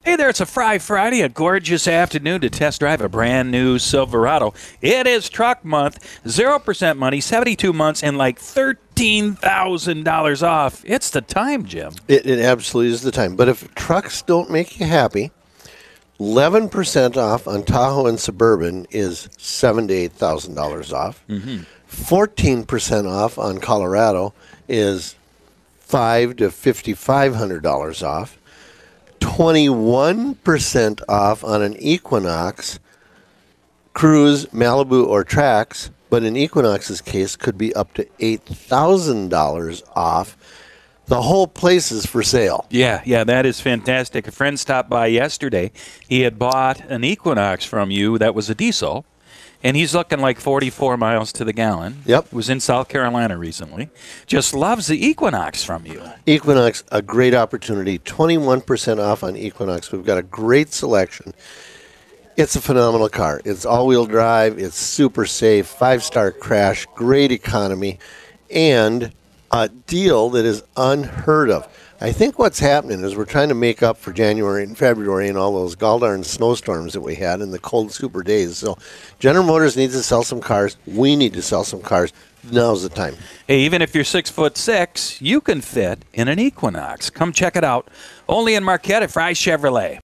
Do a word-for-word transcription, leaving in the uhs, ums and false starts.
Hey there, it's a Fry Friday, a gorgeous afternoon to test drive a brand new Silverado. It is truck month, zero percent money, seventy-two months, and like thirteen thousand dollars off. It's the time, Jim. It, it absolutely is the time. But if trucks don't make you happy, eleven percent off on Tahoe and Suburban is seven thousand to eight thousand dollars off. Mm-hmm. fourteen percent off on Colorado is five hundred to fifty-five hundred dollars off. twenty-one percent off on an Equinox, Cruise, Malibu, or Trax, but in Equinox's case could be up to eight thousand dollars off. The whole place is for sale. Yeah, yeah, that is fantastic. A friend stopped by yesterday. He had bought an Equinox from you that was a diesel, and he's looking like forty-four miles to the gallon. Yep. Was in South Carolina recently. Just loves the Equinox from you. Equinox, a great opportunity. twenty-one percent off on Equinox. We've got a great selection. It's a phenomenal car. It's all-wheel drive. It's super safe. Five-star crash. Great economy. And a deal that is unheard of. I think what's happening is we're trying to make up for January and February and all those galldarn snowstorms that we had and the cold super days. So General Motors needs to sell some cars. We need to sell some cars. Now's the time. Hey, even if you're six foot six, you can fit in an Equinox. Come check it out. Only in Marquette at Fry Chevrolet.